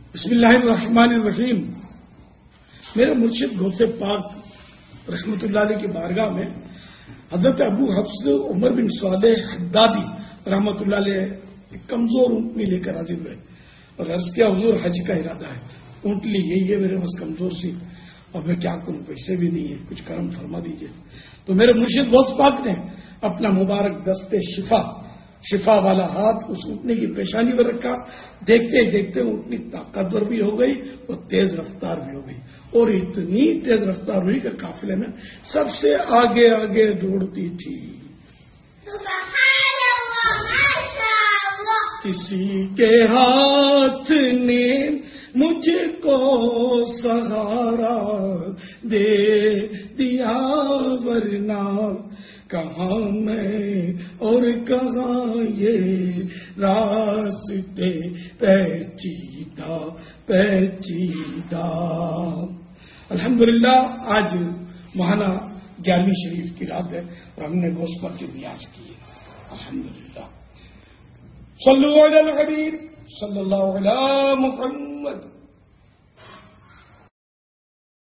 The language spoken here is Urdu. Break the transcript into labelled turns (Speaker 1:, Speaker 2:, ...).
Speaker 1: بسم اللہ الرحمن الرحیم. میرے مرشد غوث پاک رحمۃ اللہ علیہ کی بارگاہ میں حضرت ابو حفص عمر بن صالح حدادی رحمۃ اللہ علیہ ایک کمزور اونٹنی لے کر حاضر ہوئے اور عرض کیا حضور حج کا ارادہ ہے, اونٹنی یہی ہے, میرے پاس کمزور سی اور میں کیا کروں, پیسے بھی نہیں ہے, کچھ کرم فرما دیجیے. تو میرے مرشد غوث پاک نے اپنا مبارک دست شفا والا ہاتھ اس اونٹنی کی پیشانی پر رکھا. دیکھتے دیکھتے اونٹنی طاقتور بھی ہو گئی اور تیز رفتار بھی ہو گئی, اور اتنی تیز رفتار ہوئی کہ قافلے میں سب سے آگے آگے دوڑتی تھی. کسی کے ہاتھ نے مجھ کو سہارا دے دیا, ورنہ کہاں میں اور کہاں یہ راستے پیچیدہ. الحمدللہ آج ماہانہ 11ویں شریف کی رات ہے اور ہم نے غوث پاک کی نیاز کی ہے. الحمدللہ. صلو علی الحبیب صلی اللہ علی محمد.